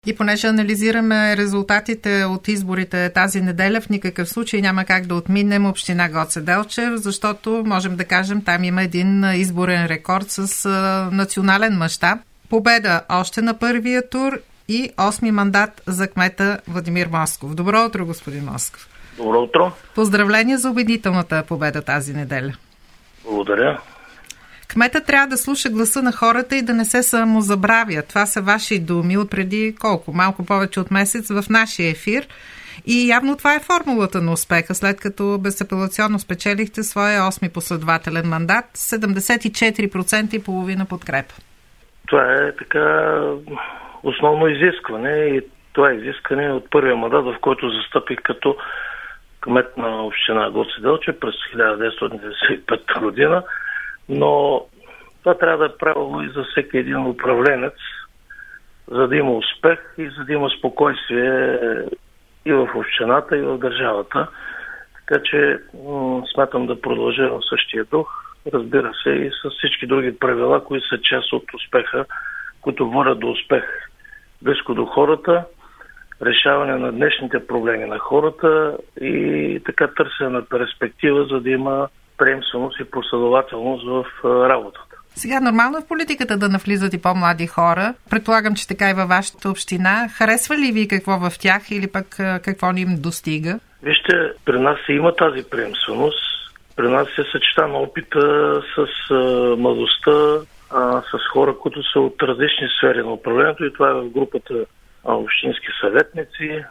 И понеже анализираме резултатите от изборите тази неделя, в никакъв случай няма как да отминем община Гоце Делчев, защото можем да кажем, там има един изборен рекорд с национален мащаб. Победа още на първия тур и 8-ми мандат за кмета Владимир Москов. Добро утро, господин Москов. Добро утро. Поздравления за убедителната победа тази неделя. Благодаря. Кметът трябва да слуша гласа на хората и да не се самозабравя. Това са ваши думи от преди малко повече от месец в нашия ефир. И явно това е формулата на успеха, след като безапелационно спечелихте своя 8-ми последователен мандат, 74% и половина подкрепа. Това е така основно изискване и това е изискване от първия мандат, в който застъпих като кмет на община Гоце Делчев през 1995 година. Но това трябва да е правилно и за всеки един управленец, за да има успех и за да има спокойствие и в общината, и в държавата. Така че смятам да продължа в същия дух, разбира се, и с всички други правила, които са част от успеха, които водят до успех. Близко до хората, решаване на днешните проблеми на хората и така търсене на перспектива, за да има приемственост и последователност в работата. Сега нормално е в политиката да навлизат и по-млади хора. Предполагам, че така и във вашата община. Харесва ли ви какво в тях или пък какво ни им достига? Вижте, при нас има тази приемственост. При нас се съчетана опита с младостта, с хора, които са от различни сфери на управлението и това е в групата общински съветници.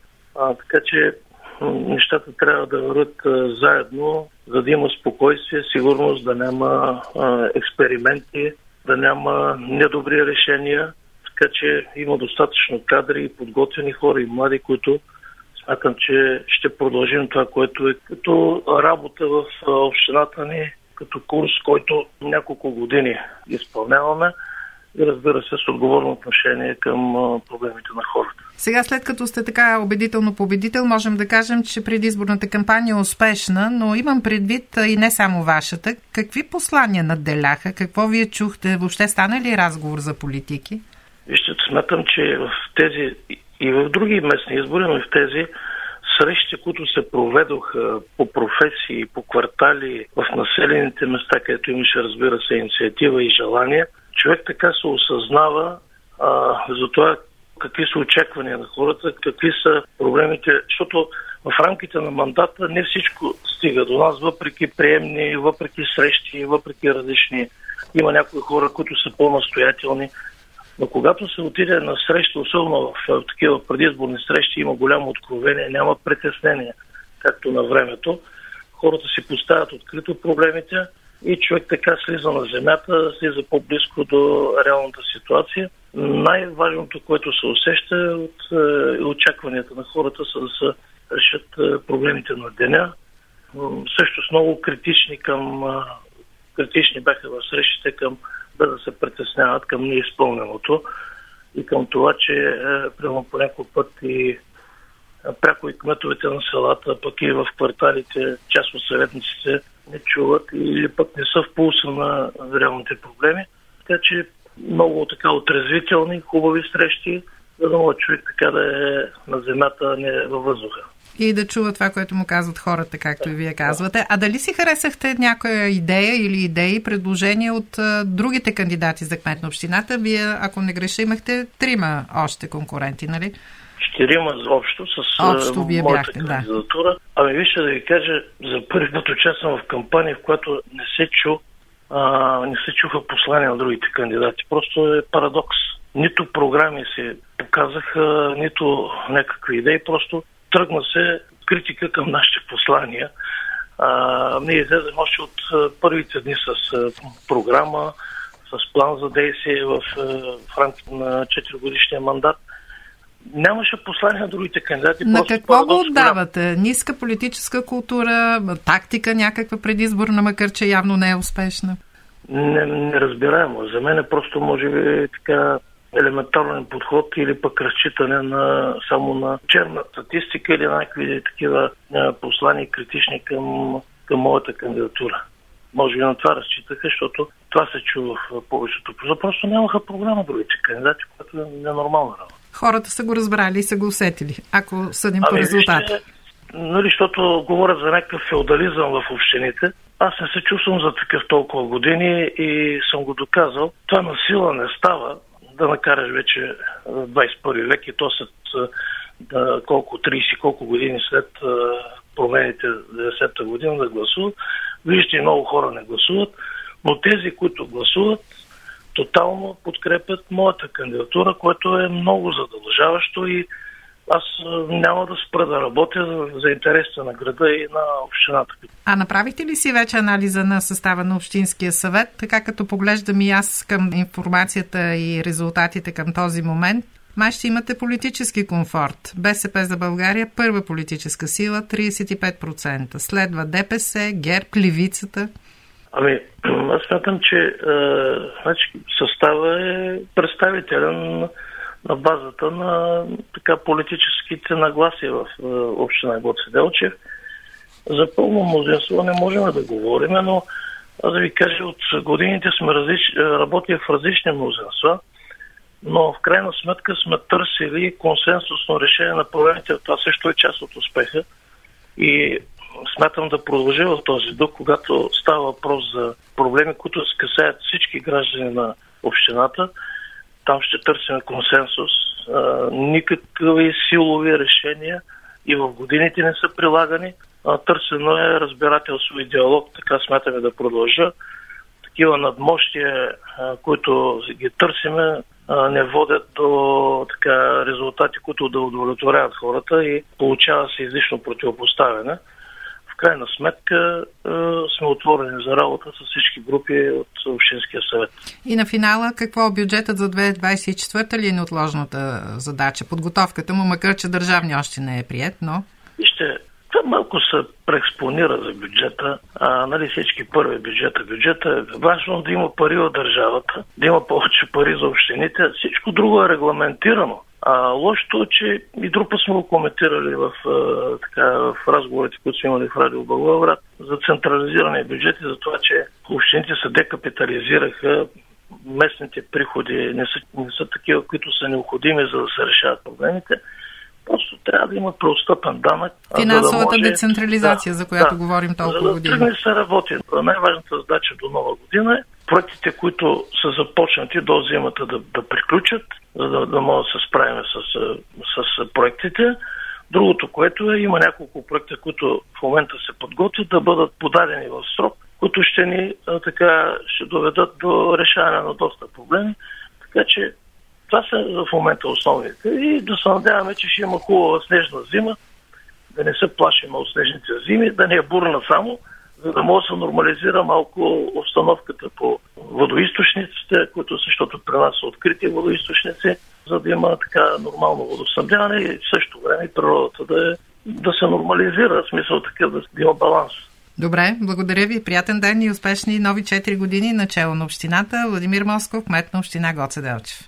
Така че нещата трябва да върват заедно, за да има спокойствие, сигурност, да няма експерименти, да няма недобри решения. Така че има достатъчно кадри и подготвени хора и млади, които смятам, че ще продължим това, което е като работа в общината ни, като курс, който няколко години изпълняваме. И разбира се, с отговорно отношение към проблемите на хората. Сега, след като сте така убедително победител, можем да кажем, че предизборната кампания е успешна, но имам предвид и не само вашата. Какви послания надделяха? Какво вие чухте? Въобще стана ли разговор за политики? Вижте, смятам, че в тези и в други местни избори, но и в тези срещи, които се проведоха по професии, по квартали, в населените места, където имаше, разбира се, инициатива и желание, човек така се осъзнава за това какви са очаквания на хората, какви са проблемите, защото в рамките на мандата не всичко стига до нас, въпреки приемни, въпреки срещи, въпреки различни. Има някои хора, които са по-настоятелни, но когато се отиде на среща, особено в такива предизборни срещи, има голямо откровение, няма притеснение, както на времето. Хората си поставят открито проблемите и човек така слиза на земята, слиза по-близко до реалната ситуация. Най-важното, което се усеща от очакванията на хората, са да се решат проблемите на деня. Също с много критични бяха в срещите към да се притесняват към неизпълненото и към това, че прямо по някой път и пряко и кметовете на селата, пък и в кварталите, част от съветниците не чуват или пък не са в пулса на реалните проблеми. Така че много така отрезвителни, хубави срещи, за да може човек така да е на земята, а не във въздуха. И да чува това, което му казват хората, както и вие казвате. А дали си харесахте някоя идея или идеи, предложения от другите кандидати за кмет на общината? Вие, ако не греша, имахте 3 още конкуренти, нали? 4 общо с моята кандидатура. Да. Вижте да ви кажа, за първи път участвам в кампания, в която не се чуха послания на другите кандидати. Просто е парадокс. Нито програми се показаха, нито някакви идеи, просто тръгна се критика към нашите послания. Ние излезем още от първите дни с програма, с план за действие в рамките на 4-годишния мандат. Нямаше послания на другите кандидати. На какво го отдавате? Ниска политическа култура, тактика някаква предизборна, макар че явно не е успешна? Неразбираемо. За мен е просто, може би, така елементарен подход или пък разчитане само на черна статистика или някакви такива послания критични към моята кандидатура. Може би на това разчитаха, защото това се чува в повечето. Просто нямаха програма другите кандидати, което е ненормална работа. хората са го разбрали и са го усетили, ако съдим по резултата. Нали, защото говорят за някакъв феодализъм в общините. Аз не се чувствам за такъв толкова години и съм го доказал. Това на сила не става, да накараш вече 21 век и то след колко 30 колко години след промените 90-та година да гласуват. Вижте, много хора не гласуват, но тези, които гласуват, тотално подкрепят моята кандидатура, което е много задължаващо и аз няма да спра да работя за интересите на града и на общината. А направихте ли си вече анализа на състава на Общинския съвет? Така като поглеждам и аз към информацията и резултатите към този момент, май ще имате политически комфорт. БСП за България, първа политическа сила, 35%. Следва ДПС, ГЕРБ, Левицата. Аз смятам, че състава е представителен на базата на политическите нагласи в община Гоце Делчев. За пълно мнозинство не можем да говорим, но аз да ви кажа, от годините сме работили в различни мнозинства, но в крайна сметка сме търсили консенсусно решение на проблемите. Това също е част от успеха и смятам да продължа в този дух, когато става въпрос за проблеми, които се касаят всички граждани на общината. Там ще търсим консенсус. Никакви силови решения и в годините не са прилагани. Търсено е разбирателство и диалог, така смятаме да продължа. Такива надмощия, които ги търсиме, не водят до резултати, които да удовлетворяват хората и получава се излишно противопоставяне. В крайна сметка сме отворени за работа с всички групи от Общинския съвет. И на финала, какво е бюджетът за 2024 ли е неотложната задача? Подготовката му, макар че държавни още не е приет, но... Вижте, това малко се преекспонира за бюджета. Всички първи бюджета е важно да има пари от държавата, да има повече пари за общините. Всичко друго е регламентирано. Лошото е, че и друг път сме го коментирали в разговорите, които сме имали в Радио Благоевград, за централизиране бюджети, за това, че общините се декапитализираха, местните приходи не са такива, които са необходими, за да се решават проблемите. Просто трябва да има преотстъпен данък. Финансовата децентрализация, за която говорим толкова години. За да се работи. Най-важната задача до нова година е проектите, които са започнати до зимата да приключат, за да могат да се справим с проектите. Другото, което има няколко проекта, които в момента се подготвят да бъдат подадени в срок, които ще доведат до решаване на доста проблеми. Така че това са в момента основните. И да се надяваме, че ще има хубава снежна зима, да не се плашим от снежните зими, да не е бурна само, за да може да се нормализира малко обстановката по водоизточниците, които защото при нас са открити водоизточници, за да има нормално водоснабдяване и в същото време природата да се нормализира, в смисъл да има баланс. Добре, благодаря ви. Приятен ден и успешни нови 4 години начело на общината. Владимир Москов, кмет на община Гоце Делчев.